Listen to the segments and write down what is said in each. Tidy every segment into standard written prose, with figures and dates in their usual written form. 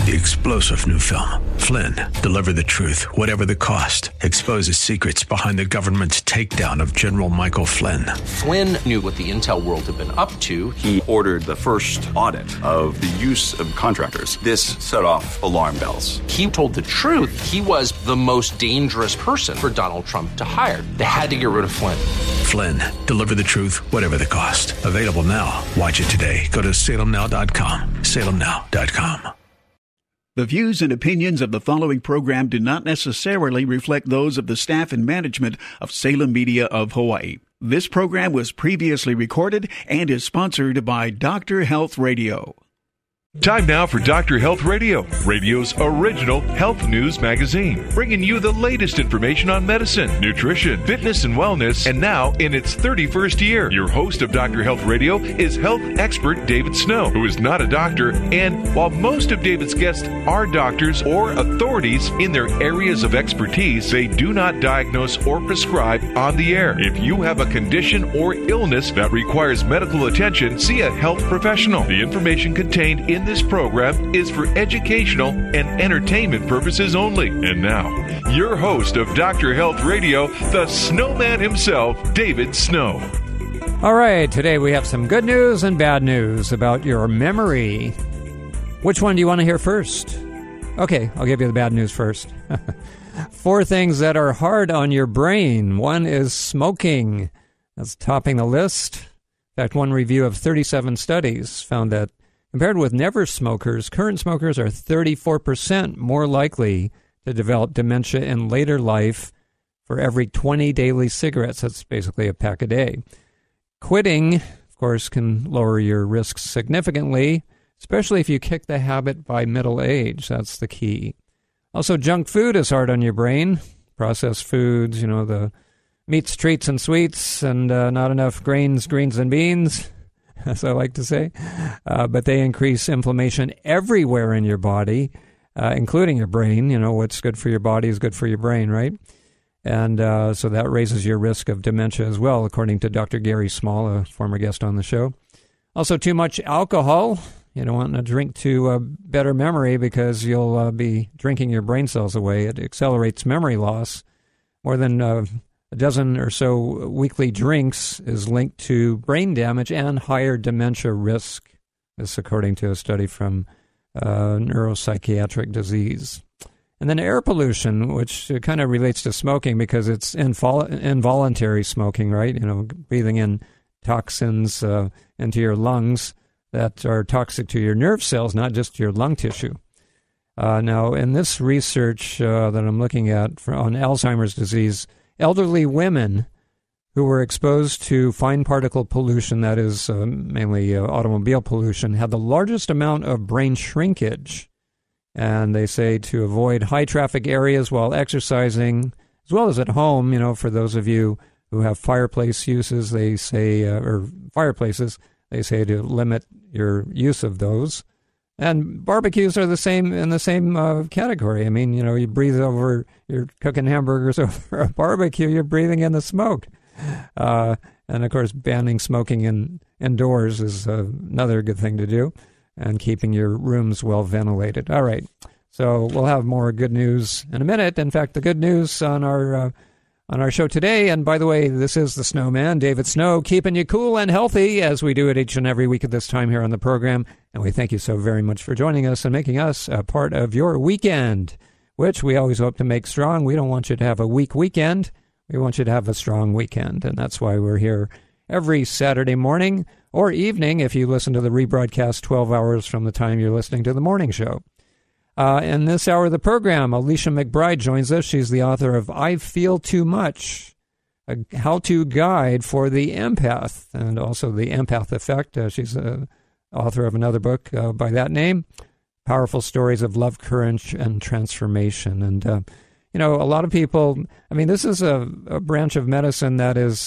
The explosive new film, Flynn, deliver the truth, whatever the cost, exposes secrets behind the government's takedown of General Michael Flynn. Flynn knew what the intel world had been up to. He ordered the first audit of the use of contractors. This set off alarm bells. He told the truth. He was the most dangerous person for Donald Trump to hire. They had to get rid of Flynn. Flynn, deliver the truth, whatever the cost. Available now. Watch it today. Go to salemnow.com. salemnow.com. The views and opinions of the following program do not necessarily reflect those of the staff and management of Salem Media of Hawaii. This program was previously recorded and is sponsored by Dr. Health Radio. Time now for Dr. Health Radio, radio's original health news magazine, bringing you the latest information on medicine, nutrition, fitness, and wellness, and now in its 31st year. Your host of Dr. Health Radio is health expert David Snow, who is not a doctor, and while most of David's guests are doctors or authorities in their areas of expertise, they do not diagnose or prescribe on the air. If you have a condition or illness that requires medical attention, see a health professional. The information contained in this program is for educational and entertainment purposes only. And now, your host of Dr. Health Radio, the snowman himself, David Snow. All right, today we have some good news and bad news about your memory. Which one do you want to hear first? Okay, I'll give you the bad news first. 4 things that are hard on your brain. One is smoking. That's topping the list. In fact, one review of 37 studies found that compared with never smokers, current smokers are 34% more likely to develop dementia in later life for every 20 daily cigarettes. That's basically a pack a day. Quitting, of course, can lower your risks significantly, especially if you kick the habit by middle age. That's the key. Also, junk food is hard on your brain. Processed foods, the meats, treats, and sweets, and not enough grains, greens, and beans, as I like to say. But they increase inflammation everywhere in your body, including your brain. What's good for your body is good for your brain, right? And so that raises your risk of dementia as well, according to Dr. Gary Small, a former guest on the show. Also, too much alcohol. You don't want to drink to better memory because you'll be drinking your brain cells away. It accelerates memory loss. More than a dozen or so weekly drinks is linked to brain damage and higher dementia risk. This according to a study from neuropsychiatric disease. And then air pollution, which kind of relates to smoking because it's involuntary smoking, right? Breathing in toxins into your lungs that are toxic to your nerve cells, not just your lung tissue. Now, in this research that I'm looking at on Alzheimer's disease, elderly women who were exposed to fine particle pollution, that is mainly automobile pollution, had the largest amount of brain shrinkage. And they say to avoid high traffic areas while exercising, as well as at home, for those of you who have fireplace uses, they say, or fireplaces, they say to limit your use of those. And barbecues are the same in the same category. I mean, you breathe over, you're cooking hamburgers over a barbecue, you're breathing in the smoke. And, of course, banning smoking indoors is another good thing to do, and keeping your rooms well ventilated. All right, so we'll have more good news in a minute. In fact, the good news on our show today, and by the way, this is the Snowman, David Snow, keeping you cool and healthy as we do it each and every week at this time here on the program. And we thank you so very much for joining us and making us a part of your weekend, which we always hope to make strong. We don't want you to have a weak weekend. We want you to have a strong weekend. And that's why we're here every Saturday morning or evening if you listen to the rebroadcast 12 hours from the time you're listening to the morning show. In this hour of the program, Alicia McBride joins us. She's the author of I Feel Too Much, a how-to guide for the empath, and also the empath effect. She's the author of another book by that name, Powerful Stories of Love, Courage, and Transformation. And, a lot of people, this is a branch of medicine that is,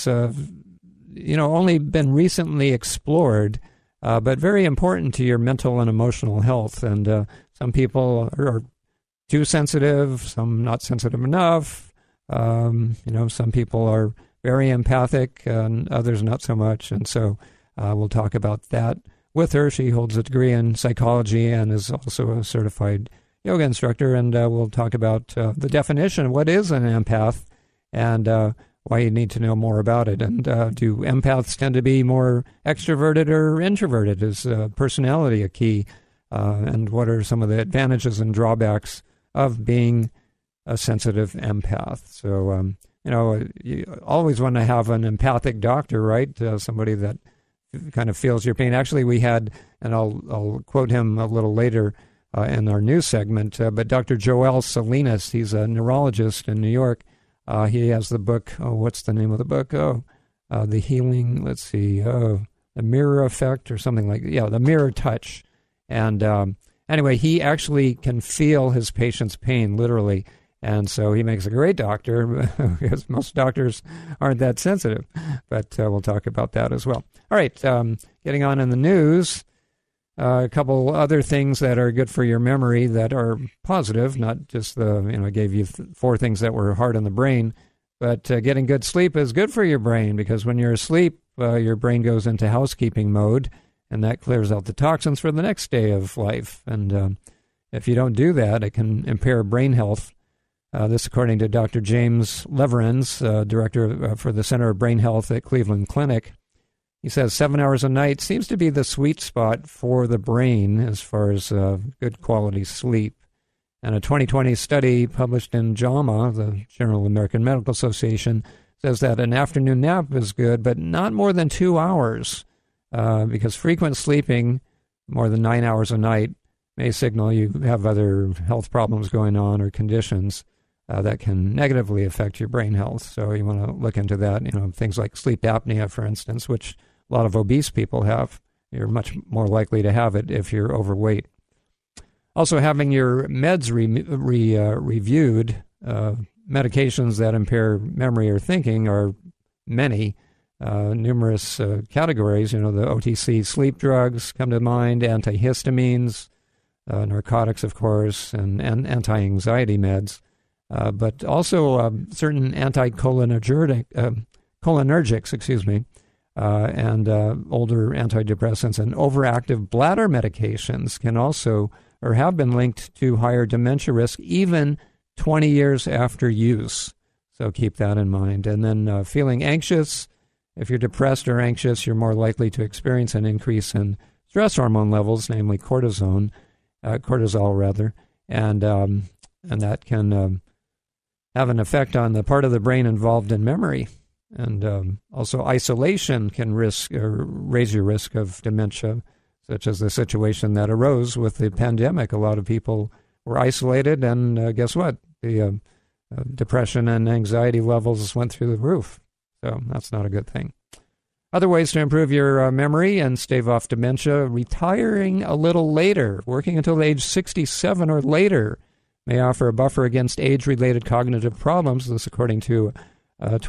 only been recently explored, but very important to your mental and emotional health. And some people are too sensitive, some not sensitive enough. Some people are very empathic and others not so much. And so we'll talk about that with her. She holds a degree in psychology and is also a certified yoga instructor, and we'll talk about the definition. What is an empath, and why you need to know more about it. And do empaths tend to be more extroverted or introverted? Is personality a key? And what are some of the advantages and drawbacks of being a sensitive empath? So, you always want to have an empathic doctor, right? Somebody that kind of feels your pain. Actually, we had, and I'll quote him a little later in our news segment, but Dr. Joel Salinas, he's a neurologist in New York. He has the book, what's the name of the book? The Healing, the Mirror Effect or something like that. Yeah, the Mirror Touch. And anyway, he actually can feel his patient's pain, literally. And so he makes a great doctor, because most doctors aren't that sensitive. But we'll talk about that as well. All right, getting on in the news, a couple other things that are good for your memory that are positive, not just I gave you 4 things that were hard on the brain, but getting good sleep is good for your brain, because when you're asleep, your brain goes into housekeeping mode, and that clears out the toxins for the next day of life. And if you don't do that, it can impair brain health. This according to Dr. James Leverens, director for the Center of Brain Health at Cleveland Clinic. He says 7 hours a night seems to be the sweet spot for the brain as far as good quality sleep. And a 2020 study published in JAMA, the Journal of the American Medical Association, says that an afternoon nap is good, but not more than 2 hours, because frequent sleeping, more than 9 hours a night, may signal you have other health problems going on or conditions that can negatively affect your brain health. So you want to look into that, things like sleep apnea, for instance, which a lot of obese people have. You're much more likely to have it if you're overweight. Also, having your meds reviewed, medications that impair memory or thinking are many, numerous categories. The OTC sleep drugs come to mind, antihistamines, narcotics, of course, and anti-anxiety meds. But also certain cholinergics, and older antidepressants and overactive bladder medications can also, or have been linked to higher dementia risk even 20 years after use. So keep that in mind. And then feeling anxious. If you're depressed or anxious, you're more likely to experience an increase in stress hormone levels, namely cortisol, and that can have an effect on the part of the brain involved in memory. And also isolation can raise your risk of dementia, such as the situation that arose with the pandemic. A lot of people were isolated, and guess what? The depression and anxiety levels went through the roof. So that's not a good thing. Other ways to improve your memory and stave off dementia: retiring a little later, working until age 67 or later, may offer a buffer against age-related cognitive problems. This, according to a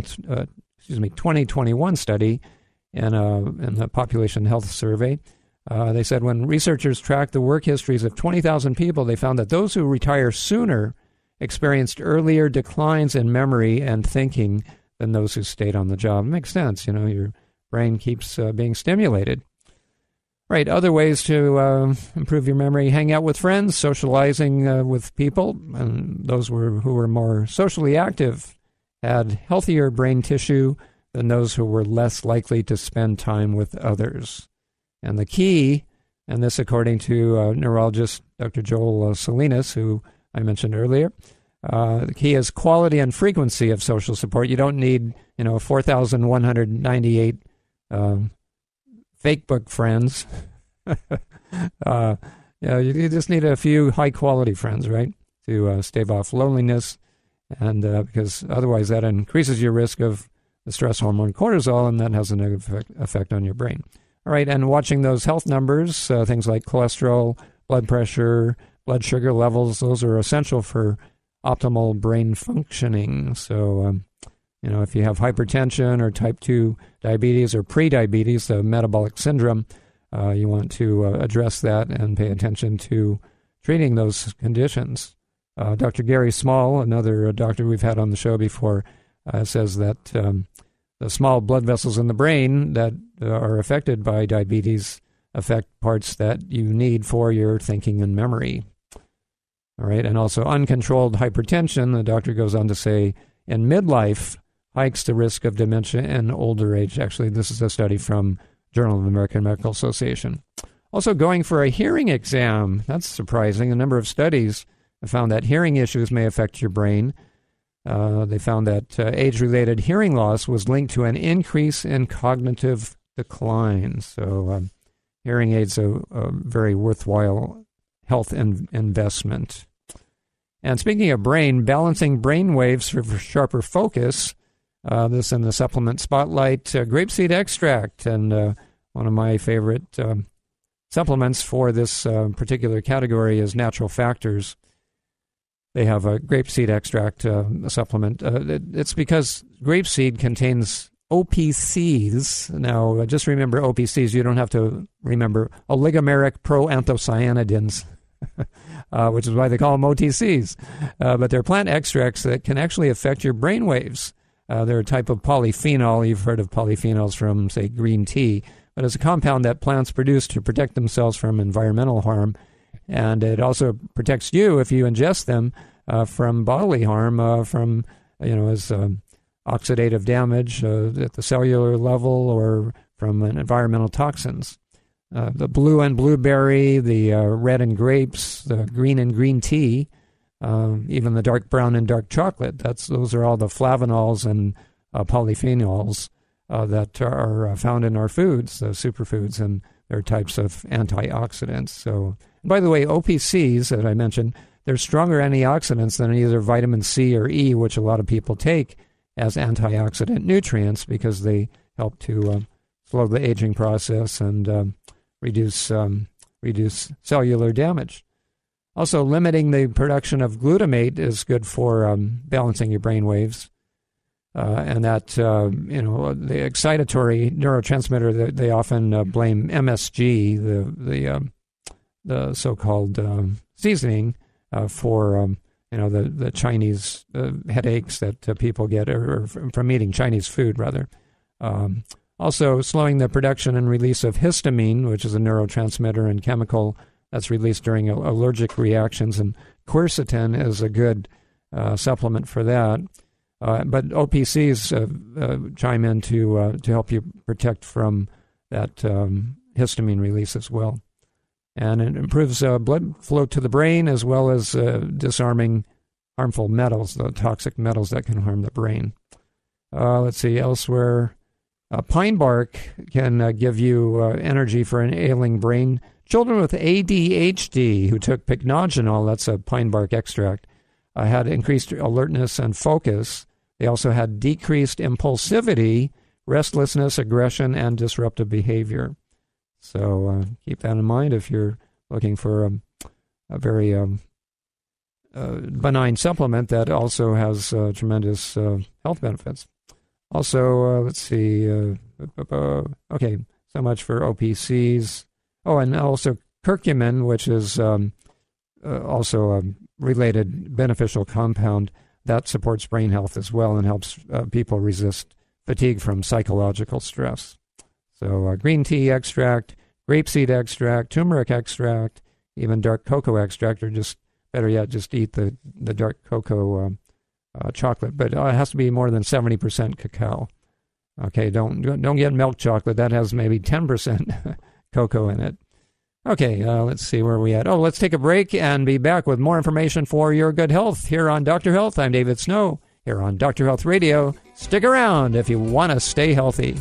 2021 study in the Population Health Survey. They said when researchers tracked the work histories of 20,000 people, they found that those who retire sooner experienced earlier declines in memory and thinking than those who stayed on the job. It makes sense. Your brain keeps being stimulated. Right, other ways to improve your memory: hang out with friends, socializing with people, and those who were more socially active had healthier brain tissue than those who were less likely to spend time with others. And the key, and this according to neurologist Dr. Joel Salinas, who I mentioned earlier, the key is quality and frequency of social support. You don't need 4,198 fake book friends. You just need a few high-quality friends, right, to stave off loneliness, and because otherwise that increases your risk of the stress hormone cortisol, and that has a negative effect on your brain. All right, and watching those health numbers, things like cholesterol, blood pressure, blood sugar levels, those are essential for optimal brain functioning. So, if you have hypertension or type 2 diabetes or prediabetes, the metabolic syndrome, you want to address that and pay attention to treating those conditions. Dr. Gary Small, another doctor we've had on the show before, says that the small blood vessels in the brain that are affected by diabetes affect parts that you need for your thinking and memory. All right, and also uncontrolled hypertension, the doctor goes on to say, in midlife, hikes the risk of dementia in older age. Actually, this is a study from Journal of the American Medical Association. Also, going for a hearing exam. That's surprising. A number of studies have found that hearing issues may affect your brain. They found that age-related hearing loss was linked to an increase in cognitive decline. So hearing aids are a very worthwhile health investment. And speaking of brain, balancing brain waves for sharper focus, this in the supplement spotlight, grapeseed extract, and one of my favorite supplements for this particular category is Natural Factors. They have a grapeseed extract supplement. It's because grapeseed contains OPCs. Now, just remember OPCs. You don't have to remember oligomeric proanthocyanidins, which is why they call them OTCs. But they're plant extracts that can actually affect your brain waves. They're a type of polyphenol. You've heard of polyphenols from, say, green tea. But it's a compound that plants produce to protect themselves from environmental harm. And it also protects you if you ingest them from bodily harm, from, as oxidative damage at the cellular level or from environmental toxins. The blue and blueberry, the red and grapes, the green and green tea, even the dark brown and dark chocolate. Those are all the flavanols and polyphenols that are found in our foods, the superfoods, and they're types of antioxidants. So, by the way, OPCs, that I mentioned, they're stronger antioxidants than either vitamin C or E, which a lot of people take as antioxidant nutrients because they help to slow the aging process and reduce cellular damage. Also, limiting the production of glutamate is good for balancing your brain waves. And that, the excitatory neurotransmitter, that they often blame MSG, the so-called seasoning for, the Chinese headaches that people get or from eating Chinese food, rather. Also, slowing the production and release of histamine, which is a neurotransmitter and chemical that's released during allergic reactions, and quercetin is a good supplement for that. But OPCs chime in to help you protect from that histamine release as well. And it improves blood flow to the brain as well as disarming harmful metals, the toxic metals that can harm the brain. Let's see, elsewhere, pine bark can give you energy for an ailing brain. Children with ADHD who took pycnogenol, that's a pine bark extract, had increased alertness and focus. They also had decreased impulsivity, restlessness, aggression, and disruptive behavior. So keep that in mind if you're looking for a very benign supplement that also has tremendous health benefits. Also, let's see. Okay, so much for OPCs. Oh, and also curcumin, which is also a related beneficial compound that supports brain health as well and helps people resist fatigue from psychological stress. So green tea extract, grapeseed extract, turmeric extract, even dark cocoa extract, or just better yet, just eat the dark cocoa chocolate. But it has to be more than 70% cacao. Okay, don't get milk chocolate. That has maybe 10% cocoa in it. Okay, let's see where we at. Oh, let's take a break and be back with more information for your good health here on Dr. Health. I'm David Snow here on Dr. Health Radio. Stick around if you want to stay healthy.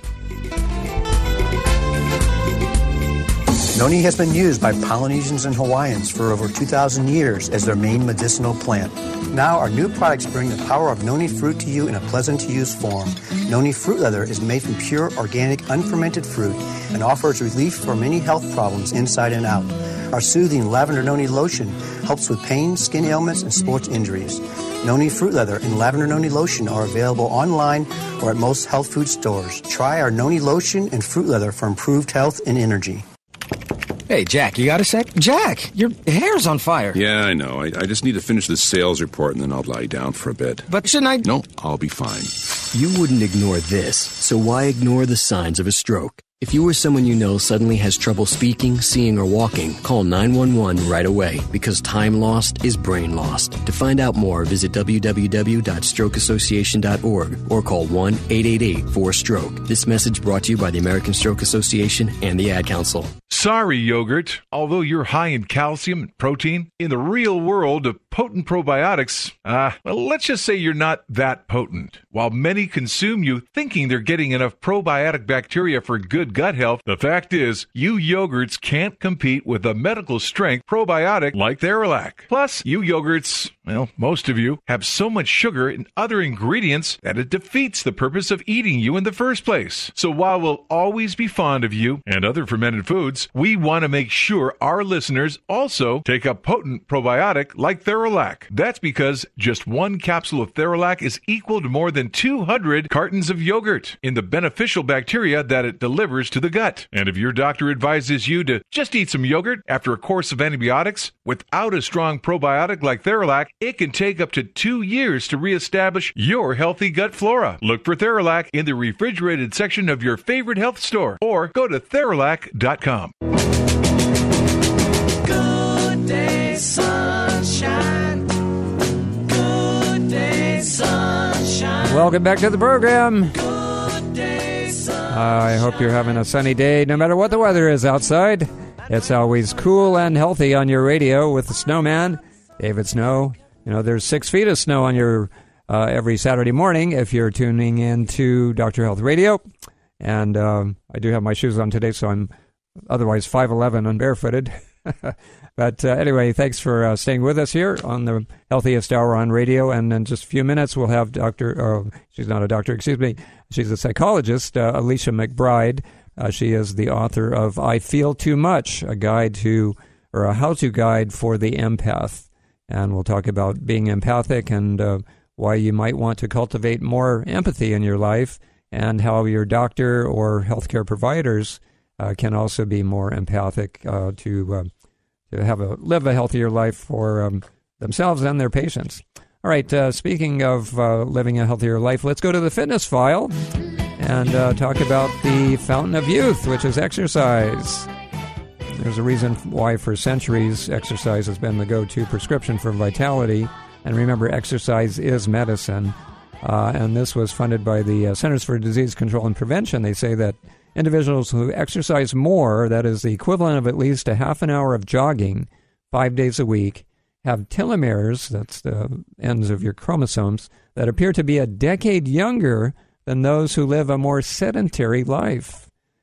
Noni has been used by Polynesians and Hawaiians for over 2,000 years as their main medicinal plant. Now our new products bring the power of noni fruit to you in a pleasant-to-use form. Noni Fruit Leather is made from pure, organic, unfermented fruit and offers relief for many health problems inside and out. Our soothing Lavender Noni Lotion helps with pain, skin ailments, and sports injuries. Noni Fruit Leather and Lavender Noni Lotion are available online or at most health food stores. Try our Noni Lotion and Fruit Leather for improved health and energy. Hey, Jack, you got a sec? Jack, your hair's on fire. Yeah, I know. I just need to finish this sales report and then I'll lie down for a bit. But shouldn't I? No, I'll be fine. You wouldn't ignore this, so why ignore the signs of a stroke? If you or someone you know suddenly has trouble speaking, seeing, or walking, call 911 right away, because time lost is brain lost. To find out more, visit www.strokeassociation.org or call 1-888-4STROKE. This message brought to you by the American Stroke Association and the Ad Council. Sorry, yogurt. Although you're high in calcium and protein, in the real world of potent probiotics, let's just say you're not that potent. While many consume you thinking they're getting enough probiotic bacteria for good gut health, the fact is, you yogurts can't compete with a medical strength probiotic like Theralac. Plus, you yogurts, well, most of you, have so much sugar and other ingredients that it defeats the purpose of eating you in the first place. So while we'll always be fond of you and other fermented foods, we want to make sure our listeners also take a potent probiotic like Theralac. That's because just one capsule of Theralac is equal to more than 200 cartons of yogurt in the beneficial bacteria that it delivers to the gut. And if your doctor advises you to just eat some yogurt after a course of antibiotics without a strong probiotic like Theralac, it can take up to 2 years to reestablish your healthy gut flora. Look for Theralac in the refrigerated section of your favorite health store or go to Theralac.com. Good day, sunshine. Good day, sunshine. Welcome back to the program. Good day, sunshine. I hope you're having a sunny day no matter what the weather is outside. It's always cool and healthy on your radio with the snowman, David Snow. You know, there's 6 feet of snow on your every Saturday morning if you're tuning in to Dr. Health Radio. And I do have my shoes on today, so I'm otherwise 5'11" and barefooted. But anyway, thanks for staying with us here on the Healthiest Hour on radio. And in just a few minutes, we'll have she's not a doctor, excuse me. She's a psychologist, Alicia McBride. She is the author of I Feel Too Much, a how-to guide for the empath. And we'll talk about being empathic and why you might want to cultivate more empathy in your life, and how your doctor or healthcare providers can also be more empathic to live a healthier life for themselves and their patients. All right, speaking of living a healthier life, let's go to the fitness file and talk about the fountain of youth, which is exercise. There's a reason why for centuries exercise has been the go-to prescription for vitality. And remember, exercise is medicine. And this was funded by the Centers for Disease Control and Prevention. They say that individuals who exercise more, that is the equivalent of at least a half an hour of jogging 5 days a week, have telomeres, that's the ends of your chromosomes, that appear to be a decade younger than those who live a more sedentary life.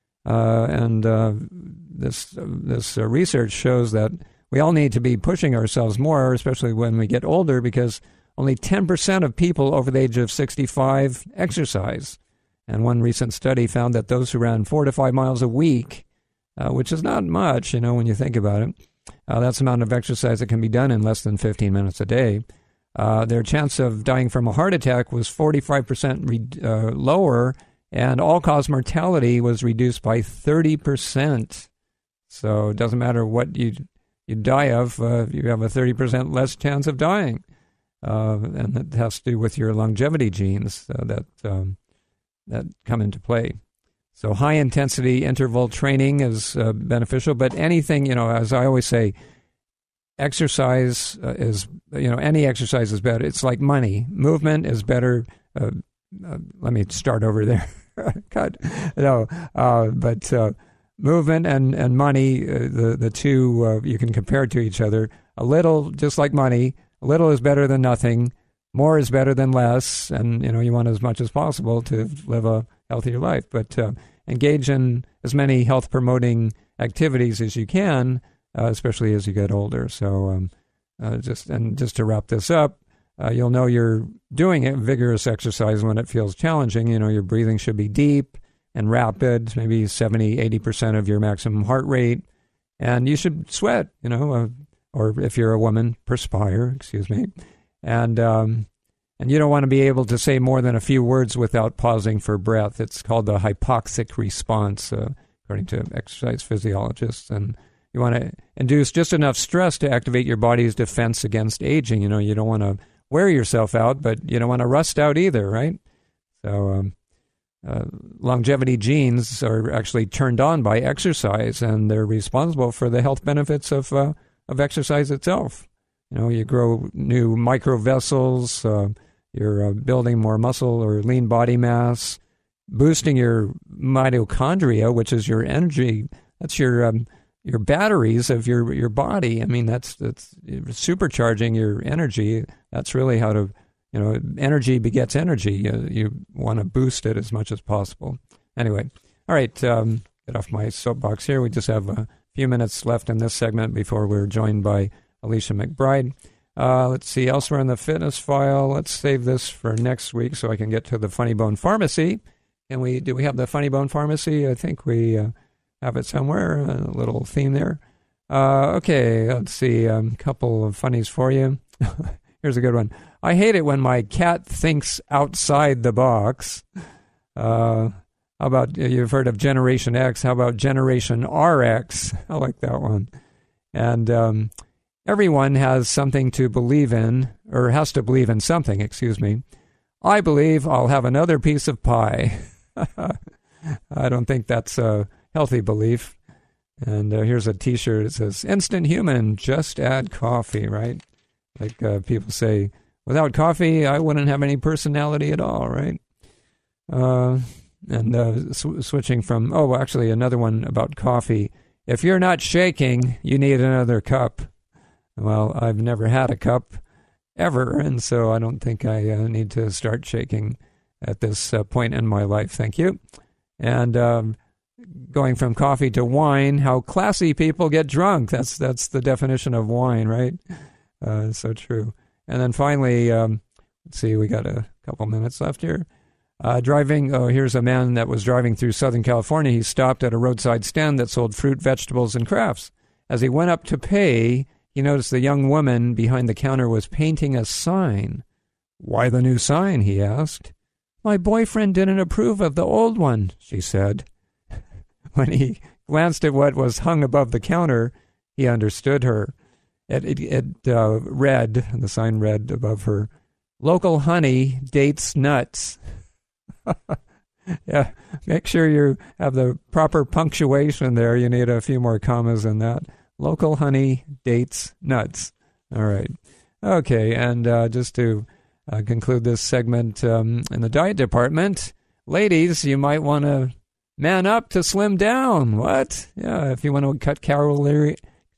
This research shows that we all need to be pushing ourselves more, especially when we get older, because only 10% of people over the age of 65 exercise. And one recent study found that those who ran 4 to 5 miles a week, which is not much, when you think about it, that's the amount of exercise that can be done in less than 15 minutes a day. Their chance of dying from a heart attack was 45% lower, and all-cause mortality was reduced by 30%. So it doesn't matter what you die of, you have a 30% less chance of dying. And that has to do with your longevity genes that come into play. So high-intensity interval training is beneficial, but anything, as I always say, exercise is, any exercise is better. It's like money. Movement is better. Let me start over there. God, no, but movement and money, the two, you can compare to each other. A little, just like money, a little is better than nothing. More is better than less, and you want as much as possible to live a healthier life. But engage in as many health-promoting activities as you can, especially as you get older. So, just to wrap this up, you'll know you're doing it, vigorous exercise when it feels challenging. Your breathing should be deep and rapid, maybe 70-80% of your maximum heart rate, and you should sweat. Or if you're a woman, perspire. Excuse me. And you don't want to be able to say more than a few words without pausing for breath. It's called the hypoxic response, according to exercise physiologists. And you want to induce just enough stress to activate your body's defense against aging. You don't want to wear yourself out, but you don't want to rust out either, right? So longevity genes are actually turned on by exercise, and they're responsible for the health benefits of exercise itself. You grow new microvessels, you're building more muscle or lean body mass, boosting your mitochondria, which is your energy. That's your batteries of your body. I mean, that's supercharging your energy. That's really how to, energy begets energy. You want to boost it as much as possible. Anyway, all right, get off my soapbox here. We just have a few minutes left in this segment before we're joined by Alicia McBride. Let's see, elsewhere in the fitness file, let's save this for next week so I can get to the Funny Bone Pharmacy. Do we have the Funny Bone Pharmacy? I think we have it somewhere, a little theme there. Okay, let's see, a couple of funnies for you. Here's a good one. I hate it when my cat thinks outside the box. How about, you've heard of Generation X, how about Generation RX? I like that one. And everyone has something to believe in, or has to believe in something, excuse me. I believe I'll have another piece of pie. I don't think that's a healthy belief. And here's a T-shirt that says, Instant Human, just add coffee, right? Like people say, without coffee, I wouldn't have any personality at all, right? Switching from, actually another one about coffee. If you're not shaking, you need another cup. Well, I've never had a cup ever, and so I don't think I need to start shaking at this point in my life. Thank you. And going from coffee to wine, how classy people get drunk. That's the definition of wine, right? So true. And then finally, let's see, we got a couple minutes left here. Here's a man that was driving through Southern California. He stopped at a roadside stand that sold fruit, vegetables, and crafts. As he went up to pay, he noticed the young woman behind the counter was painting a sign. Why the new sign, he asked. My boyfriend didn't approve of the old one, she said. When he glanced at what was hung above the counter, he understood her. It read, the sign read above her, local honey dates nuts. Yeah, make sure you have the proper punctuation there. You need a few more commas in that. Local honey dates nuts. All right. Okay, and just to conclude this segment in the diet department, ladies, you might want to man up to slim down. What? Yeah, if you want to cut calories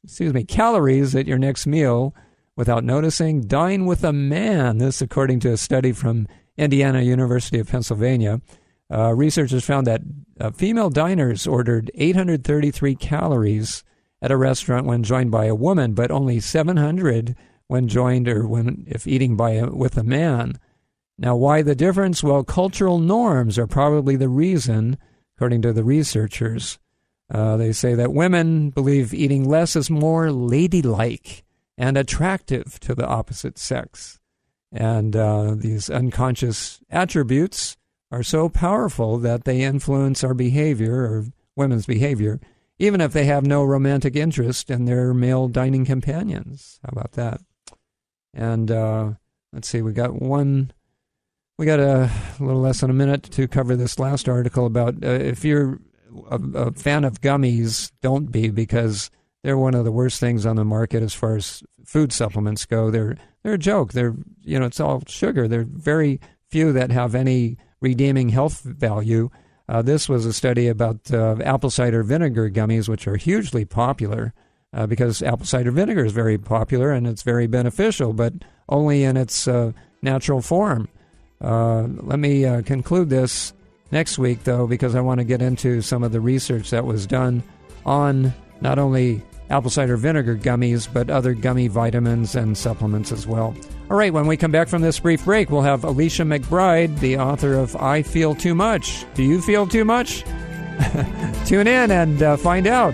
at your next meal without noticing, dine with a man. This according to a study from Indiana University of Pennsylvania. Researchers found that female diners ordered 833 calories at a restaurant when joined by a woman, but only 700 when joined or if eating with a man. Now, why the difference? Well, cultural norms are probably the reason, according to the researchers. They say that women believe eating less is more ladylike and attractive to the opposite sex. And these unconscious attributes are so powerful that they influence our behavior, or women's behavior, even if they have no romantic interest in their male dining companions. How about that? And let's see, we got a little less than a minute to cover this last article about if you're a fan of gummies, don't be, because they're one of the worst things on the market as far as food supplements go. They're a joke. It's all sugar. There are very few that have any redeeming health value. This was a study about apple cider vinegar gummies, which are hugely popular because apple cider vinegar is very popular and it's very beneficial, but only in its natural form. Let me conclude this next week, though, because I want to get into some of the research that was done on not only apple cider vinegar gummies, but other gummy vitamins and supplements as well. All right, when we come back from this brief break, we'll have Alicia McBride, the author of I Feel Too Much. Do you feel too much? Tune in and find out.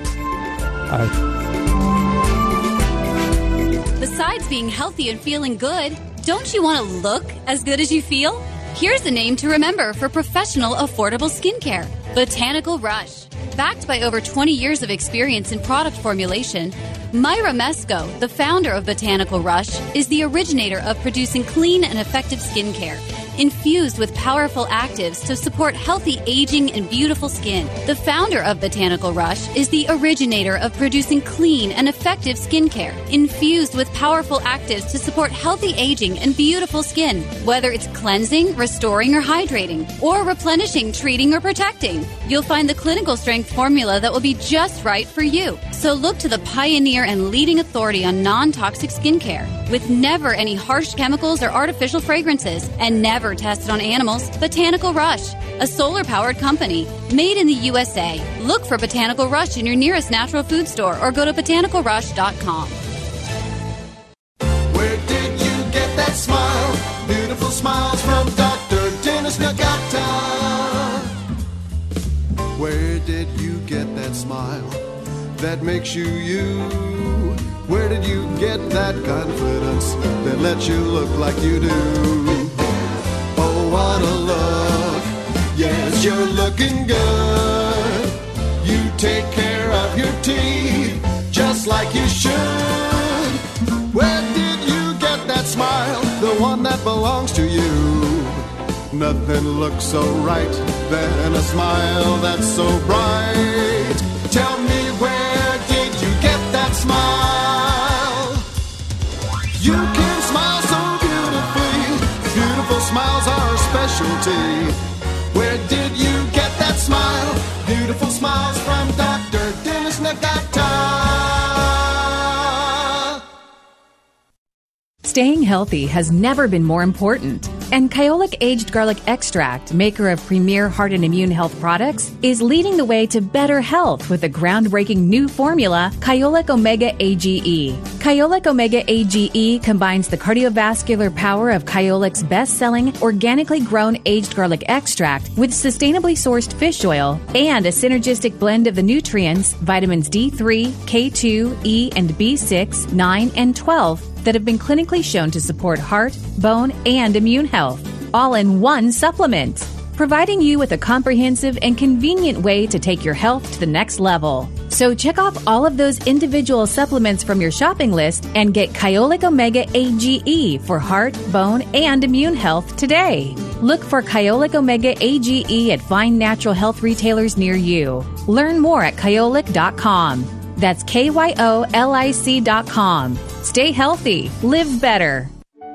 Besides being healthy and feeling good, don't you want to look as good as you feel? Here's a name to remember for professional, affordable skincare. Botanical Rush. Backed by over 20 years of experience in product formulation, Myra Mesko, the founder of Botanical Rush, is the originator of producing clean and effective skincare. infused with powerful actives to support healthy aging and beautiful skin. The founder of Botanical Rush is the originator of producing clean and effective skincare, infused with powerful actives to support healthy aging and beautiful skin, whether it's cleansing, restoring, or hydrating, or replenishing, treating, or protecting. You'll find the clinical strength formula that will be just right for you. So look to the pioneer and leading authority on non-toxic skincare, with never any harsh chemicals or artificial fragrances, and never tested on animals. Botanical Rush, a solar-powered company made in the USA. Look for Botanical Rush in your nearest natural food store or go to botanicalrush.com. Where did you get that smile? Beautiful smiles from Dr. Dennis Nagata. Where did you get that smile that makes you you? Where did you get that confidence that lets you look like you do? Oh, what a look. Yes, you're looking good. You take care of your teeth just like you should. Where did you get that smile? The one that belongs to you. Nothing looks so right than a smile that's so bright. Tell me, where did you get that smile? You can smile so beautifully. Beautiful smiles are a specialty. Where did you get that smile? Beautiful smiles from Dr. Dennis Nagata. Staying healthy has never been more important. And Kyolic Aged Garlic Extract, maker of premier heart and immune health products, is leading the way to better health with a groundbreaking new formula, Kyolic Omega AGE. Kyolic Omega AGE combines the cardiovascular power of Kyolic's best-selling, organically grown aged garlic extract with sustainably sourced fish oil and a synergistic blend of the nutrients, vitamins D3, K2, E, and B6, 9, and 12, that have been clinically shown to support heart, bone, and immune health, all in one supplement, providing you with a comprehensive and convenient way to take your health to the next level. So check off all of those individual supplements from your shopping list and get Kyolic Omega AGE for heart, bone, and immune health today. Look for Kyolic Omega AGE at fine natural health retailers near you. Learn more at kyolic.com. That's KYOLIC.com. Stay healthy. Live better.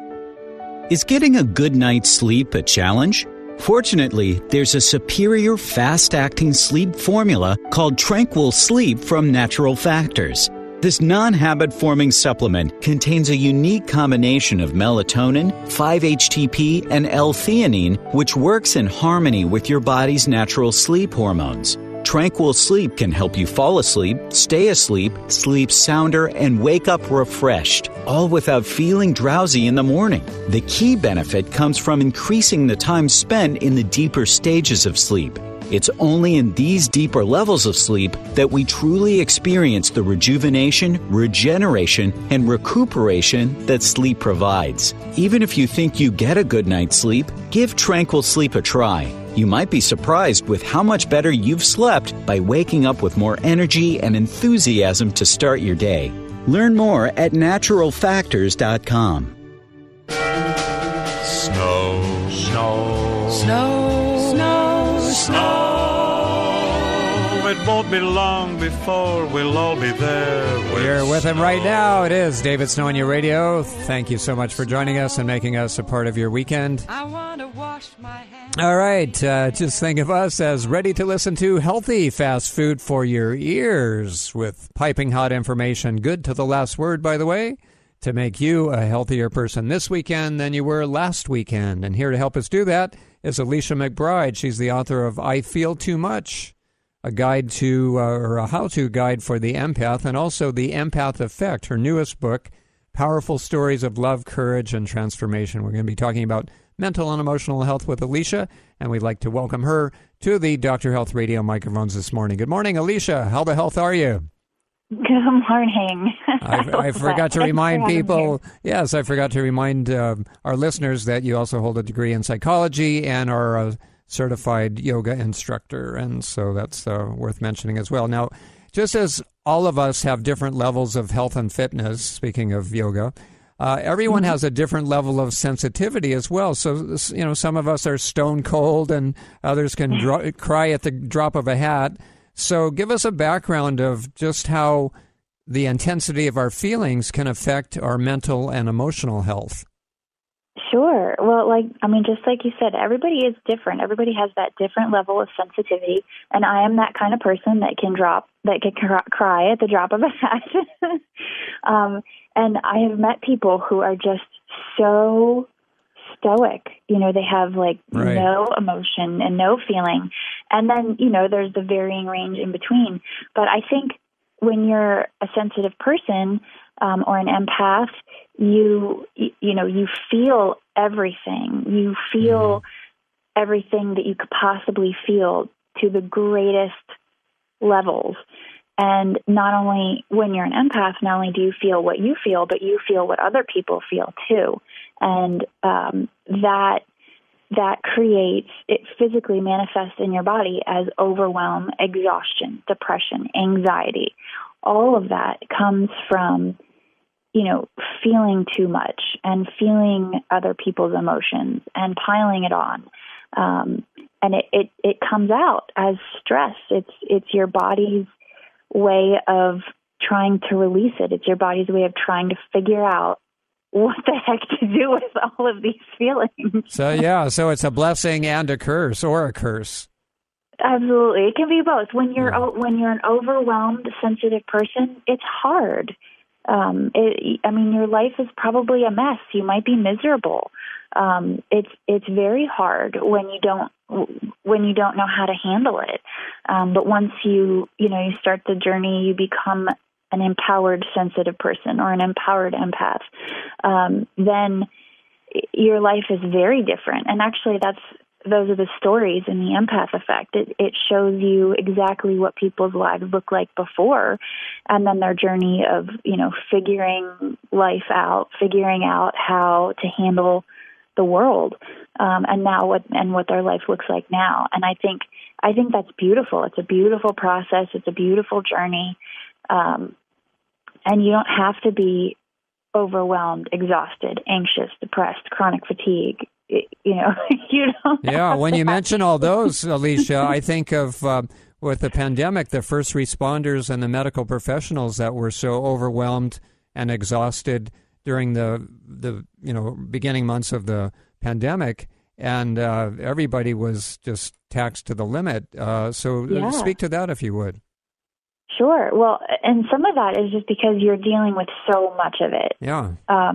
Is getting a good night's sleep a challenge? Fortunately, there's a superior fast-acting sleep formula called Tranquil Sleep from Natural Factors. This non-habit-forming supplement contains a unique combination of melatonin, 5-HTP, and L-theanine, which works in harmony with your body's natural sleep hormones. Tranquil Sleep can help you fall asleep, stay asleep, sleep sounder, and wake up refreshed, all without feeling drowsy in the morning. The key benefit comes from increasing the time spent in the deeper stages of sleep. It's only in these deeper levels of sleep that we truly experience the rejuvenation, regeneration, and recuperation that sleep provides. Even if you think you get a good night's sleep, give Tranquil Sleep a try. You might be surprised with how much better you've slept by waking up with more energy and enthusiasm to start your day. Learn more at naturalfactors.com. Snow, snow, snow, snow, snow. It won't be long before we'll all be there. We're with him right now. It is David Snow on your radio. Thank you so much for joining us and making us a part of your weekend. I want to wash my hands. All right, just think of us as ready to listen to healthy fast food for your ears with piping hot information, good to the last word, by the way, to make you a healthier person this weekend than you were last weekend. And here to help us do that is Alicia McBride. She's the author of I Feel Too Much, a guide to, or a how-to guide for the empath, and also The Empath Effect, her newest book, Powerful Stories of Love, Courage, and Transformation. We're going to be talking about mental and emotional health with Alicia, and we'd like to welcome her to the Dr. Health Radio microphones this morning. Good morning, Alicia. How the health are you? Good morning. I forgot to remind people, yes, I forgot to remind our listeners that you also hold a degree in psychology and are a certified yoga instructor, and so that's worth mentioning as well. Now, just as all of us have different levels of health and fitness, speaking of yoga, everyone has a different level of sensitivity as well. So, some of us are stone cold and others can cry at the drop of a hat. So give us a background of just how the intensity of our feelings can affect our mental and emotional health. Sure. Well, just like you said, everybody is different. Everybody has that different level of sensitivity, and I am that kind of person that can cry at the drop of a hat. And I have met people who are just so stoic. They have no emotion and no feeling. And then, there's the varying range in between. But I think when you're a sensitive person or an empath, you feel everything. You feel everything that you could possibly feel to the greatest levels. And not only when you're an empath, not only do you feel what you feel, but you feel what other people feel too. And that creates, it physically manifests in your body as overwhelm, exhaustion, depression, anxiety. All of that comes from feeling too much and feeling other people's emotions and piling it on. And it comes out as stress. It's your body's way of trying to release it. It's your body's way of trying to figure out what the heck to do with all of these feelings. So it's a blessing and a curse, or a curse. Absolutely. It can be both. When you're an overwhelmed, sensitive person, it's hard. Your life is probably a mess. You might be miserable. It's very hard when you don't know how to handle it. But once you start the journey, you become an empowered, sensitive person or an empowered empath. Then your life is very different. And actually, those are the stories in the empath effect. It shows you exactly what people's lives look like before, and then their journey of, figuring life out, figuring out how to handle the world, and what their life looks like now. And I think that's beautiful. It's a beautiful process. It's a beautiful journey. And you don't have to be overwhelmed, exhausted, anxious, depressed, chronic fatigue. You don't. Yeah, when you mention all those, Alicia, I think of with the pandemic, the first responders and the medical professionals that were so overwhelmed and exhausted during the beginning months of the pandemic, and everybody was just taxed to the limit. So speak to that if you would. Sure. Well, and some of that is just because you're dealing with so much of it. Yeah.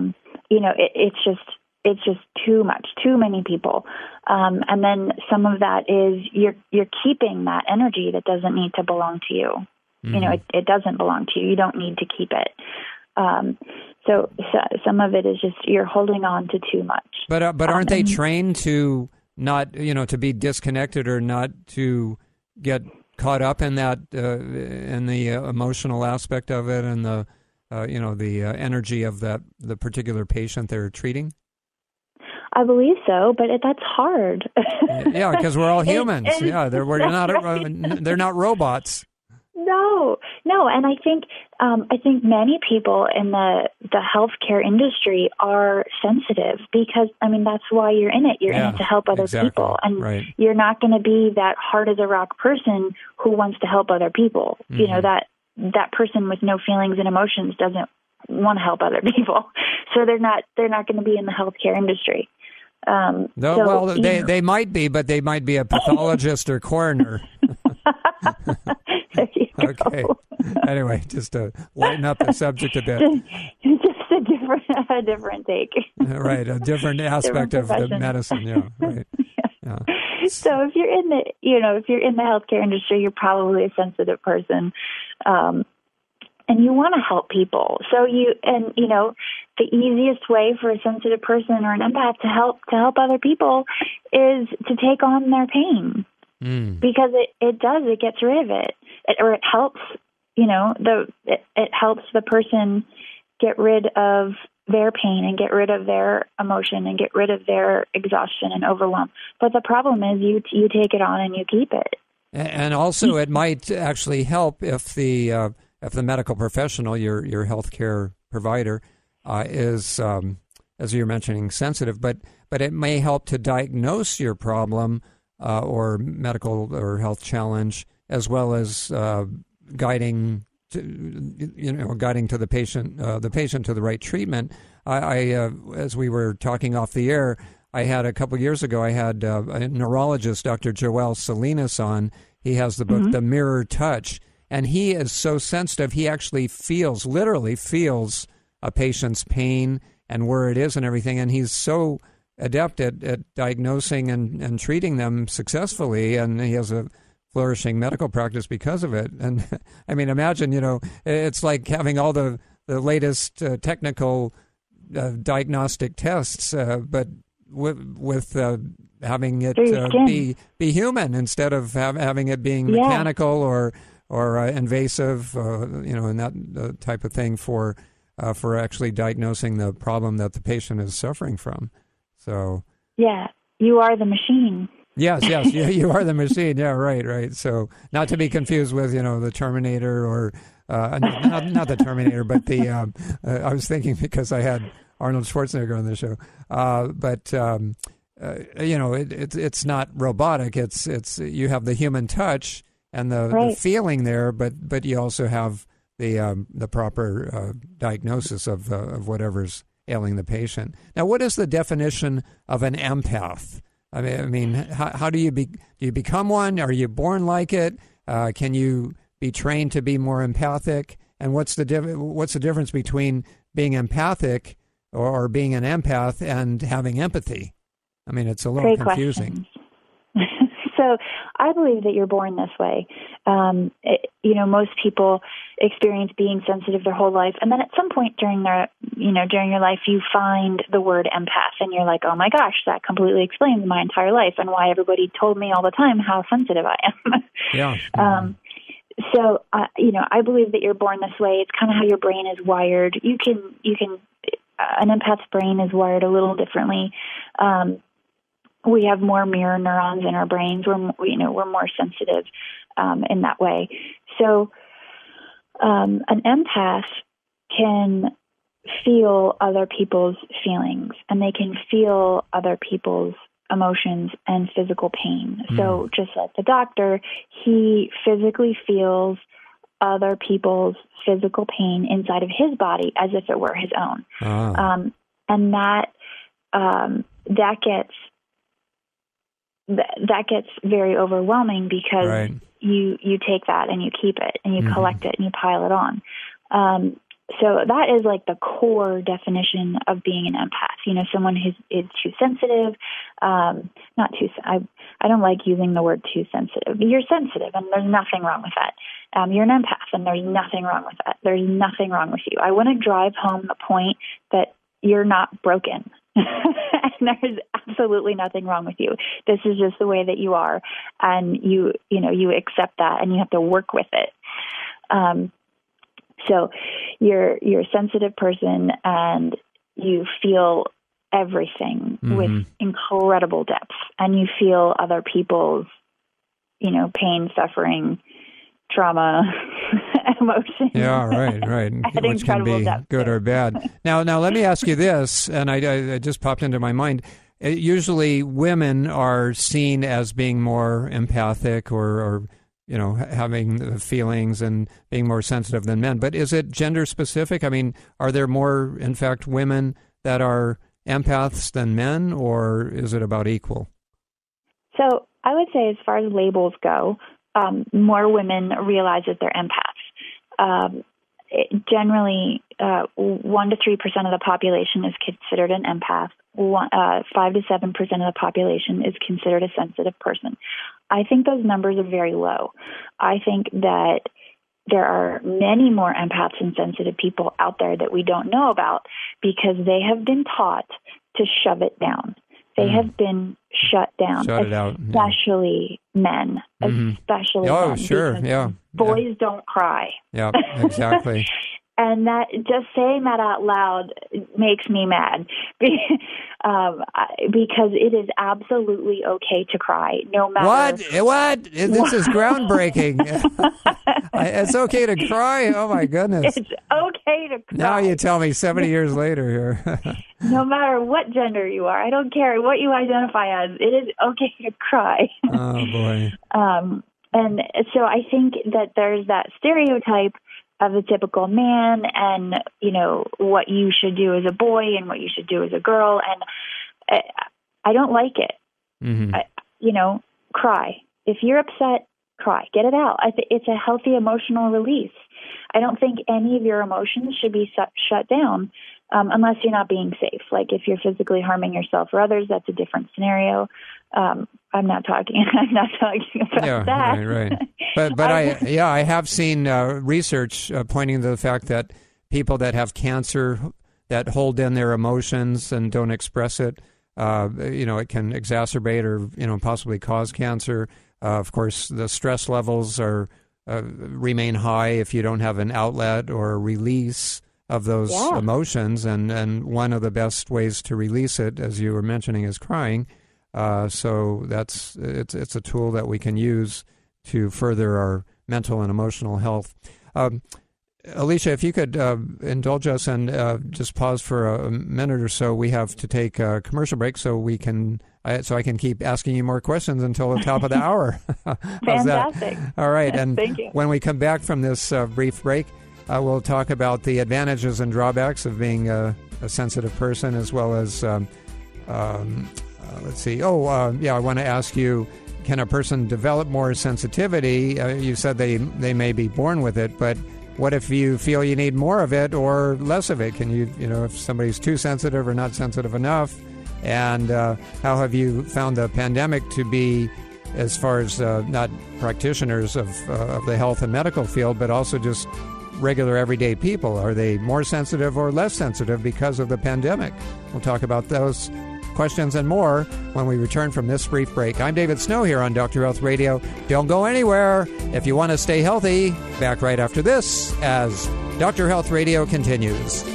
It's just too much, too many people. And then some of that is you're keeping that energy that doesn't need to belong to you. Mm-hmm. It doesn't belong to you. You don't need to keep it. So some of it is just you're holding on to too much. But aren't they trained to not, to be disconnected or not to get caught up in that, in the emotional aspect of it and the energy of the particular patient they're treating? I believe so, but that's hard. Yeah, because we're all humans. They're not robots. No, and I think many people in the healthcare industry are sensitive because that's why you're in it. You're in it to help other people, and you're not going to be that hard as a rock person who wants to help other people. Mm-hmm. That person with no feelings and emotions doesn't want to help other people, so they're not going to be in the healthcare industry. They might be, but they might be a pathologist or coroner. Okay. Anyway, just to lighten up the subject a bit. Just a different take. Right, a different aspect of the medicine. Yeah, right. Yeah. So if you're in the healthcare industry, you're probably a sensitive person, and you want to help people. So the easiest way for a sensitive person or an empath to help other people is to take on their pain. Because it gets rid of it, or it helps, it helps the person get rid of their pain and get rid of their emotion and get rid of their exhaustion and overwhelm. But the problem is you take it on and you keep it. And also it might actually help if the medical professional, your healthcare provider, is, as you're mentioning, sensitive, but it may help to diagnose your problem or medical or health challenge, as well as guiding to the patient to the right treatment. As we were talking off the air, I had a couple years ago, I had a neurologist, Dr. Joel Salinas, on. He has the book, The Mirror Touch, and he is so sensitive, he actually literally feels a patient's pain and where it is and everything, and he's so adept at diagnosing and treating them successfully, and he has a flourishing medical practice because of it. And I mean, imagine, it's like having all the latest technical diagnostic tests, but with having it be human instead of having it being mechanical or invasive, and that type of thing for actually diagnosing the problem that the patient is suffering from. So you are the machine. Yes, you are the machine. Yeah, right. So not to be confused with the Terminator or not the Terminator, but the I was thinking because I had Arnold Schwarzenegger on the show, but it's not robotic. It's you have the human touch and the feeling there, but you also have the proper diagnosis of whatever's ailing the patient. Now, what is the definition of an empath? I mean, how do you become one? Are you born like it? Can you be trained to be more empathic? And what's the difference between being empathic or being an empath and having empathy? I mean, it's a little confusing. So I believe that you're born this way. Most people experience being sensitive their whole life, and then at some point during your life, you find the word empath, and you're like, oh my gosh, that completely explains my entire life and why everybody told me all the time how sensitive I am. Yeah. So I believe that you're born this way. It's kind of how your brain is wired. You can an empath's brain is wired a little differently. We have more mirror neurons in our brains. We're more sensitive in that way. So an empath can feel other people's feelings, and they can feel other people's emotions and physical pain. So just like the doctor, he physically feels other people's physical pain inside of his body as if it were his own. And that gets very overwhelming because you take that and you keep it and you collect it and you pile it on. So that is like the core definition of being an empath. Someone who is too sensitive, not too. I don't like using the word too sensitive. You're sensitive, and there's nothing wrong with that. You're an empath, and there's nothing wrong with that. There's nothing wrong with you. I want to drive home the point that you're not broken. And there's absolutely nothing wrong with you. This is just the way that you are, and you accept that, and you have to work with it. So you're a sensitive person, and you feel everything with incredible depth, and you feel other people's, pain, suffering, trauma, emotions. Yeah, right. Which can be good or bad. Now, let me ask you this, and I just popped into my mind. Usually, women are seen as being more empathic or having the feelings and being more sensitive than men. But is it gender specific? I mean, are there more, in fact, women that are empaths than men, or is it about equal? So I would say as far as labels go, more women realize that they're empaths. Generally, 1 to 3% of the population is considered an empath. 5 to 7% of the population is considered a sensitive person. I think those numbers are very low. I think that there are many more empaths and sensitive people out there that we don't know about because they have been taught to shove it down. They have been shut down, especially men, especially men. Sure, yeah. Boys don't cry. Yeah, exactly. And that just saying that out loud makes me mad because it is absolutely okay to cry, no matter what. This is groundbreaking. It's okay to cry. Oh my goodness! It's okay to Now you tell me 70 years later here. No matter what gender you are, I don't care what you identify as, it is okay to cry. Oh, boy. And so I think that there's that stereotype of the typical man and, what you should do as a boy and what you should do as a girl. And I don't like it. Mm-hmm. Cry. If you're upset, cry. Get it out. It's a healthy emotional release. I don't think any of your emotions should be shut down unless you're not being safe. Like if you're physically harming yourself or others, that's a different scenario. I'm not talking about that. Right. But I have seen research pointing to the fact that people that have cancer that hold in their emotions and don't express it, it can exacerbate or possibly cause cancer. Of course, the stress levels remain high if you don't have an outlet or a release of those emotions, and one of the best ways to release it, as you were mentioning, is crying. So it's a tool that we can use to further our mental and emotional health. Alicia, if you could indulge us and just pause for a minute or so. We have to take a commercial break so I can keep asking you more questions until the top of the hour. Fantastic. All right. And Thank you. When we come back from this brief break, we'll talk about the advantages and drawbacks of being a sensitive person, as well as, let's see. I want to ask you, can a person develop more sensitivity? You said they may be born with it, but what if you feel you need more of it or less of it? Can you, if somebody's too sensitive or not sensitive enough? And how have you found the pandemic to be, as far as not practitioners of the health and medical field, but also just regular everyday people? Are they more sensitive or less sensitive because of the pandemic? We'll talk about those questions and more when we return from this brief break. I'm David Snow here on Dr. Health Radio. Don't go anywhere if you want to stay healthy. Back right after this as Dr. Health Radio continues.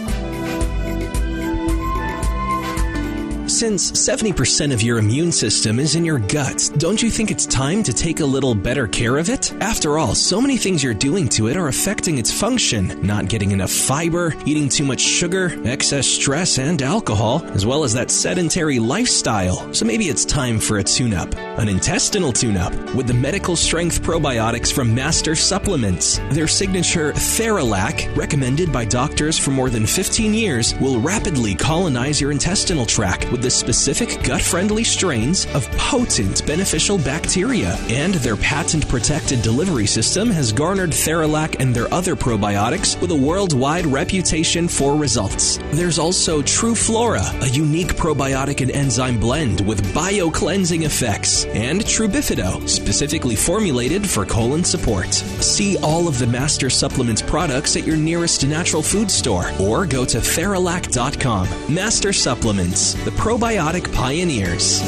Since 70% of your immune system is in your gut, don't you think it's time to take a little better care of it? After all, so many things you're doing to it are affecting its function. Not getting enough fiber, eating too much sugar, excess stress and alcohol, as well as that sedentary lifestyle. So maybe it's time for a tune-up. An intestinal tune-up with the medical strength probiotics from Master Supplements. Their signature Theralac, recommended by doctors for more than 15 years, will rapidly colonize your intestinal tract with the specific gut-friendly strains of potent beneficial bacteria. And their patent-protected delivery system has garnered Theralac and their other probiotics with a worldwide reputation for results. There's also True Flora, a unique probiotic and enzyme blend with bio-cleansing effects, and True Bifido, specifically formulated for colon support. See all of the Master Supplements products at your nearest natural food store or go to Theralac.com. Master Supplements, the probiotic pioneers.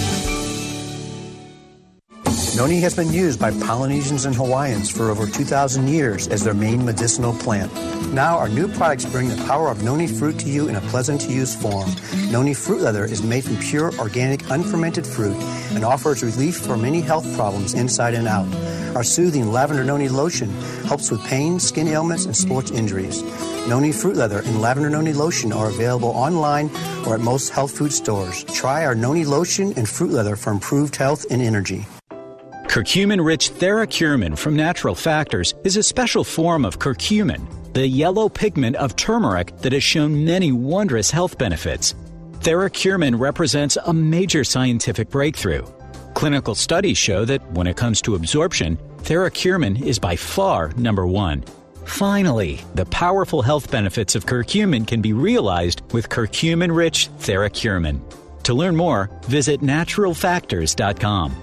Noni has been used by Polynesians and Hawaiians for over 2,000 years as their main medicinal plant. Now our new products bring the power of noni fruit to you in a pleasant-to-use form. Noni fruit leather is made from pure, organic, unfermented fruit and offers relief for many health problems inside and out. Our soothing lavender noni lotion helps with pain, skin ailments, and sports injuries. Noni fruit leather and lavender noni lotion are available online or at most health food stores. Try our noni lotion and fruit leather for improved health and energy. Curcumin-rich TheraCurmin from Natural Factors is a special form of curcumin, the yellow pigment of turmeric that has shown many wondrous health benefits. TheraCurmin represents a major scientific breakthrough. Clinical studies show that when it comes to absorption, TheraCurmin is by far number one. Finally, the powerful health benefits of curcumin can be realized with curcumin-rich TheraCurmin. To learn more, visit naturalfactors.com.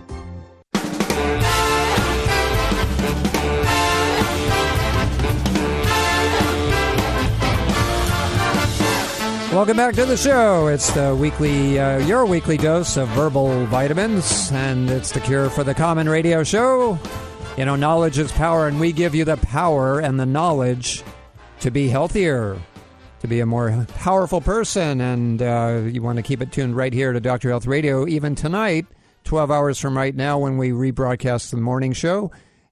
Welcome back to the show. It's the weekly, your weekly dose of verbal vitamins, and it's the Cure for the Common radio show. You know, knowledge is power, and we give you the power and the knowledge to be healthier, to be a more powerful person, and you want to keep it tuned right here to Dr. Health Radio, even tonight, 12 hours from right now when we rebroadcast the morning show.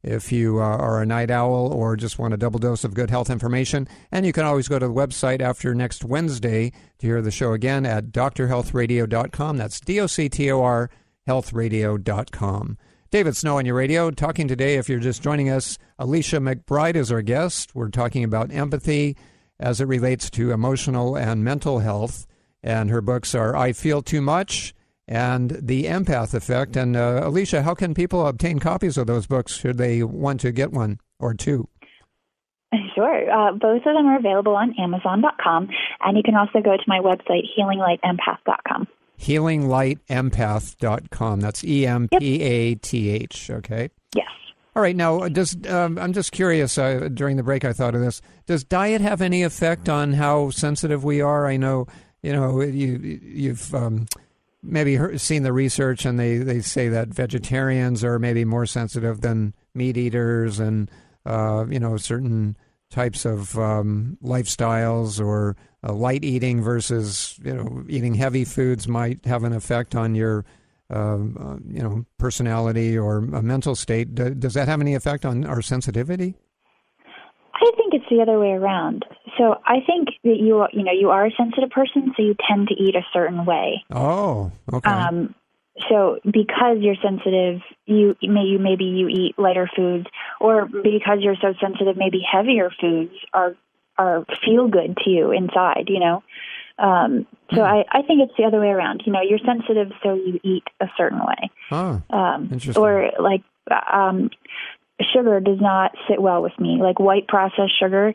if you are a night owl or just want a double dose of good health information. And you can always go to the website after next Wednesday to hear the show again at drhealthradio.com. That's DOCTOR healthradio.com. David Snow on your radio, talking today, if you're just joining us, Alicia McBride is our guest. We're talking about empathy as it relates to emotional and mental health. And her books are I Feel Too Much and The Empath Effect. And Alicia, how can people obtain copies of those books should they want to get one or two? Sure. Both of them are available on Amazon.com. And you can also go to my website, healinglightempath.com. healinglightempath.com. That's EMPATH. Okay. Yes. All right. Now, I'm just curious. During the break, I thought of this. Does diet have any effect on how sensitive we are? I know, you've maybe seen the research, and they say that vegetarians are maybe more sensitive than meat eaters, and certain types of lifestyles or light eating versus eating heavy foods might have an effect on your personality or a mental state. Does that have any effect on our sensitivity? I think it's the other way around. So I think that you are a sensitive person, so you tend to eat a certain way. Oh, okay. So because you're sensitive, you eat lighter foods, or because you're so sensitive, maybe heavier foods are feel good to you inside. So I think it's the other way around. You're sensitive, so you eat a certain way. Oh, interesting. Or like sugar does not sit well with me. Like white processed sugar.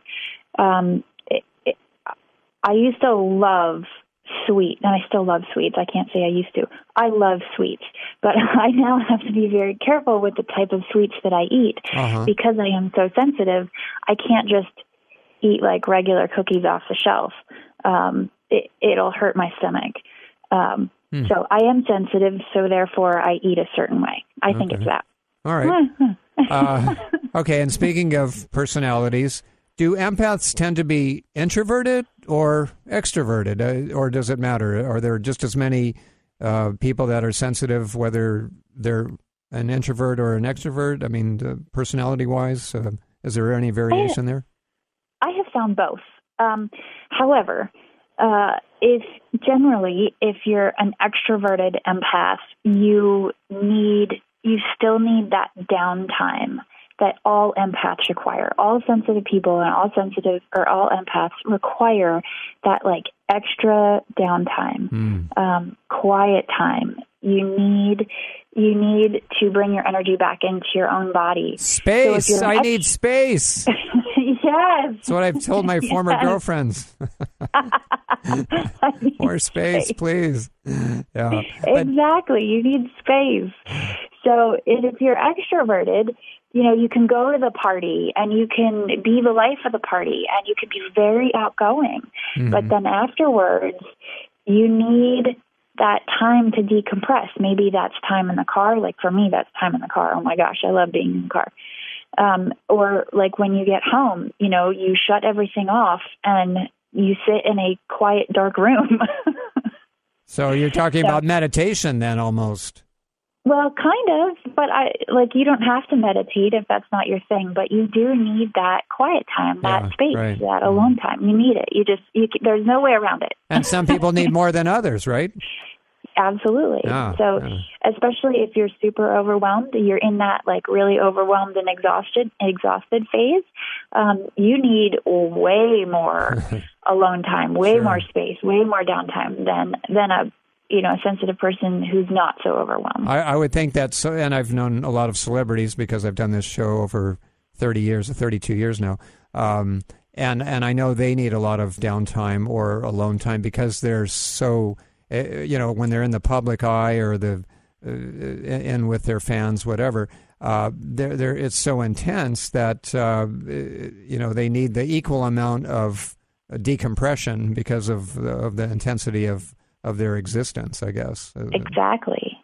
I used to love sweet, and I still love sweets. I can't say I used to. I love sweets, but I now have to be very careful with the type of sweets that I eat because I am so sensitive. I can't just eat like regular cookies off the shelf. It'll hurt my stomach. So I am sensitive, so therefore I eat a certain way. I think it's that. All right. Okay, and speaking of personalities, do empaths tend to be introverted or extroverted, or does it matter? Are there just as many people that are sensitive, whether they're an introvert or an extrovert? I mean, personality-wise, is there any variation there? I have found both. However, if you're an extroverted empath, you still need that downtime that all empaths require. All sensitive people and all empaths require that like extra downtime, quiet time. You need to bring your energy back into your own body. Space. So I need space. Yes. That's what I've told my former girlfriends. More space, please. Yeah. Exactly. You need space. So if you're extroverted, you can go to the party and you can be the life of the party and you can be very outgoing. Mm-hmm. But then afterwards, you need that time to decompress. Maybe that's time in the car. Like for me, that's time in the car. Oh my gosh, I love being in the car. Or like when you get home, you shut everything off and you sit in a quiet, dark room. So you're talking about meditation then almost. Well, kind of, but you don't have to meditate if that's not your thing, but you do need that quiet time, that space, that alone time. You need it. There's no way around it. And some people need more than others, right? Absolutely. Especially if you're super overwhelmed, you're in that like really overwhelmed and exhausted phase, you need way more alone time, way more space, way more downtime than a sensitive person who's not so overwhelmed. I would think that's so, and I've known a lot of celebrities because I've done this show over 30 years, 32 years now. And I know they need a lot of downtime or alone time because they're so, when they're in the public eye or in with their fans, whatever, it's so intense that, they need the equal amount of decompression because of the intensity of their existence, I guess. Exactly.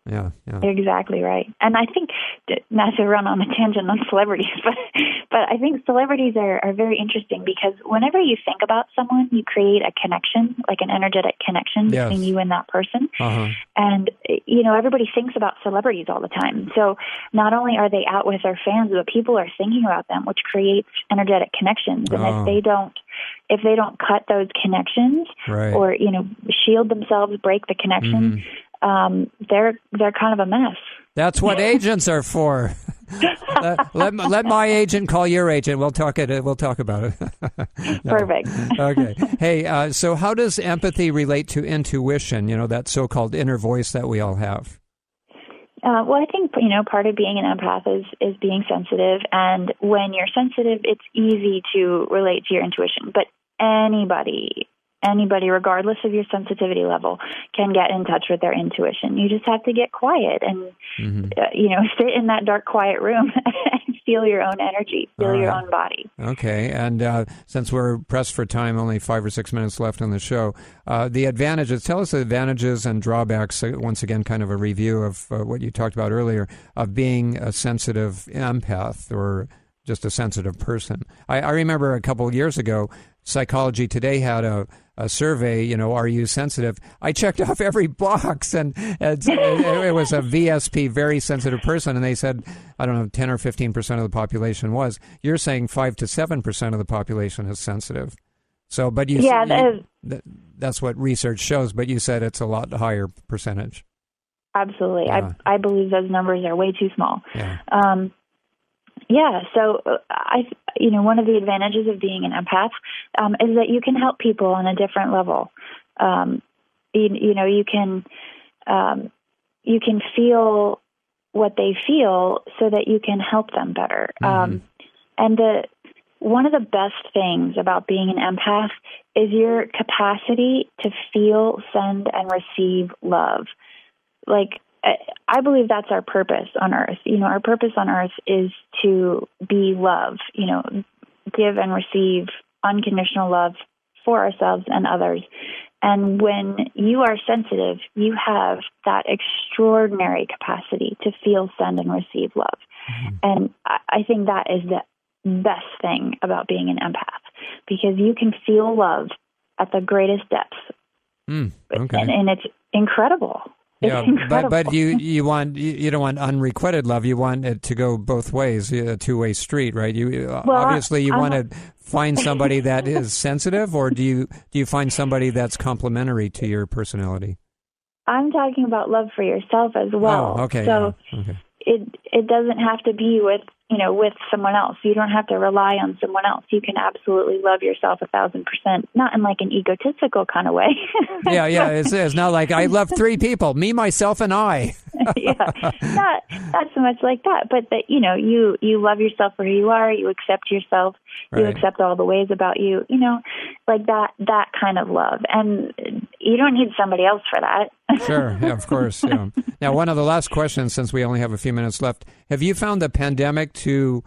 Yeah. You're exactly right. And I think, not to run on a tangent on celebrities, but I think celebrities are very interesting because whenever you think about someone, you create a connection, like an energetic connection between you and that person. And, everybody thinks about celebrities all the time. So not only are they out with their fans, but people are thinking about them, which creates energetic connections. And if they don't cut those connections or, shield themselves, break the connection, they're kind of a mess. That's what agents are for. let my agent call your agent. We'll talk about it. Perfect. Okay. Hey, so how does empathy relate to intuition? That so-called inner voice that we all have. Well, I think, part of being an empath is being sensitive. And when you're sensitive, it's easy to relate to your intuition. But anybody, regardless of your sensitivity level, can get in touch with their intuition. You just have to get quiet and, sit in that dark, quiet room and feel your own energy, feel your own body. Okay. And since we're pressed for time, only 5 or 6 minutes left on the show, the advantages, tell us the advantages and drawbacks, once again, kind of a review of what you talked about earlier, of being a sensitive empath or just a sensitive person. I remember a couple of years ago, Psychology Today had a survey, are you sensitive? I checked off every box, and it was a VSP, very sensitive person, and they said, 10 or 15% of the population was. You're saying 5 to 7% of the population is sensitive. So, but that's what research shows, but you said it's a lot higher percentage. Absolutely. Yeah. I believe those numbers are way too small. Yeah. So one of the advantages of being an empath is that you can help people on a different level. You can feel what they feel so that you can help them better. And one of the best things about being an empath is your capacity to feel, send, and receive love. I believe that's our purpose on Earth. Our purpose on Earth is to be love, give and receive unconditional love for ourselves and others. And when you are sensitive, you have that extraordinary capacity to feel, send, and receive love. And I think that is the best thing about being an empath, because you can feel love at the greatest depths. Okay. And it's incredible. Yeah, but you don't want unrequited love. You want it to go both ways, a two-way street, right? Obviously you want to find somebody that is sensitive, or do you find somebody that's complementary to your personality? I'm talking about love for yourself as well. Oh, okay. So it doesn't have to be with someone else. You don't have to rely on someone else. You can absolutely love yourself 1,000%, not in like an egotistical kind of way. Yeah. It's not like I love 3 people, me, myself, and I. Not so much like that, but that you love yourself for who you are. You accept yourself. You accept all the ways about you. Like that kind of love, and you don't need somebody else for that. Sure, yeah, of course. Yeah. Now, one of the last questions, since we only have a few minutes left, have you found the pandemic to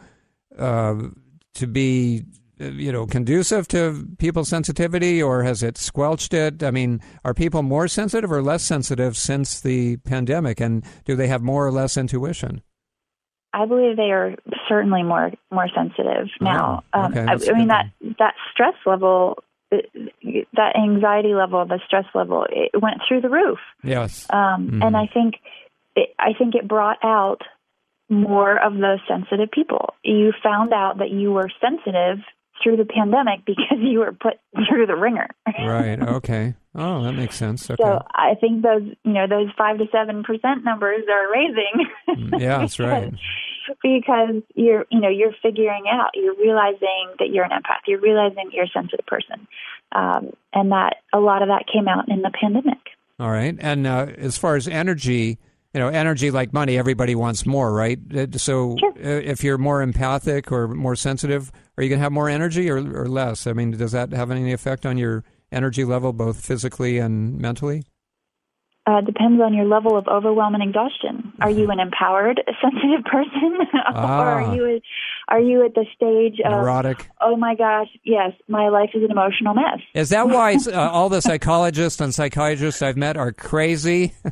be conducive to people's sensitivity, or has it squelched it? I mean, are people more sensitive or less sensitive since the pandemic, and do they have more or less intuition? I believe they are certainly more sensitive now. Okay, that stress level, that anxiety level, the stress level, it went through the roof. Yes. And I think it brought out more of those sensitive people. You found out that you were sensitive through the pandemic because you were put through the ringer. Right. Okay. Oh, that makes sense. Okay. So I think those 5 to 7% numbers are raising. Yeah, that's right. Because you're figuring out, you're realizing that you're an empath, you're realizing you're a sensitive person, and that a lot of that came out in the pandemic. All right. And as far as energy, energy like money, everybody wants more, right? So sure. If you're more empathic or more sensitive, are you going to have more energy or less? I mean, does that have any effect on your energy level, both physically and mentally? Depends on your level of overwhelm and exhaustion. Are you an empowered, sensitive person, or are you at the stage of neurotic? Oh my gosh, yes, my life is an emotional mess. Is that why all the psychologists and psychiatrists I've met are crazy?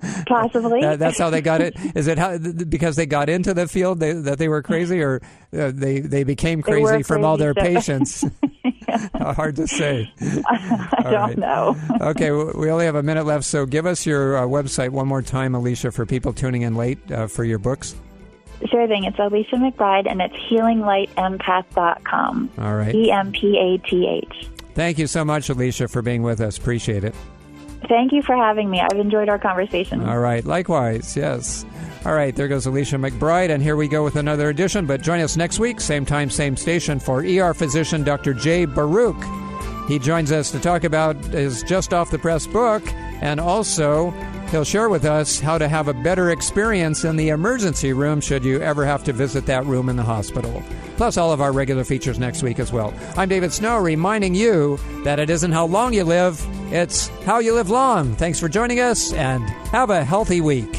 Possibly. That's how they got it. Is it because they got into the field that they were crazy, or they became crazy from all their patients? Hard to say. I don't know. Okay, we only have a minute left, so give us your website one more time, Alicia, for people tuning in late for your books. Sure thing. It's Alicia McBride, and it's healinglightempath.com. All right. EMPATH. Thank you so much, Alicia, for being with us. Appreciate it. Thank you for having me. I've enjoyed our conversation. All right. Likewise, yes. All right, there goes Alicia McBride, and here we go with another edition. But join us next week, same time, same station, for ER physician Dr. Jay Baruch. He joins us to talk about his just-off-the-press book, and also he'll share with us how to have a better experience in the emergency room should you ever have to visit that room in the hospital. Plus all of our regular features next week as well. I'm David Snow, reminding you that it isn't how long you live, it's how you live long. Thanks for joining us, and have a healthy week.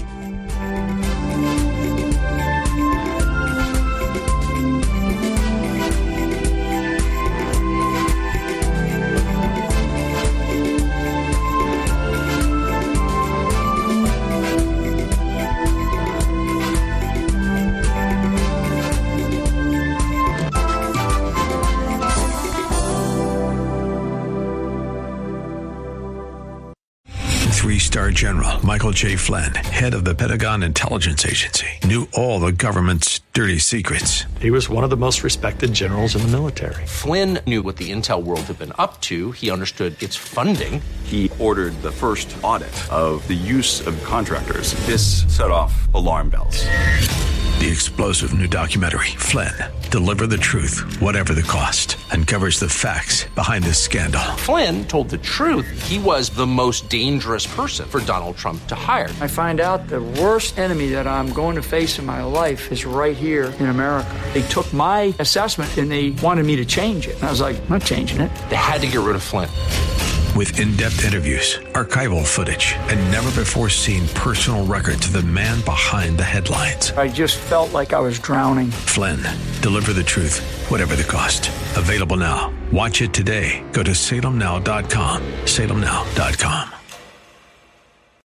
Three-star General Michael J. Flynn, head of the Pentagon Intelligence Agency, knew all the government's dirty secrets. He was one of the most respected generals in the military. Flynn knew what the intel world had been up to. He understood its funding. He ordered the first audit of the use of contractors. This set off alarm bells. The explosive new documentary, Flynn, Deliver the Truth, Whatever the Cost, uncovers the facts behind this scandal. Flynn told the truth. He was the most dangerous person for Donald Trump to hire. I find out the worst enemy that I'm going to face in my life is right here in America. They took my assessment and they wanted me to change it. And I was like, I'm not changing it. They had to get rid of Flynn. With in-depth interviews, archival footage, and never-before-seen personal records of the man behind the headlines. I just felt like I was drowning. Flynn, Deliver the Truth, Whatever the Cost. Available now. Watch it today. Go to salemnow.com. salemnow.com.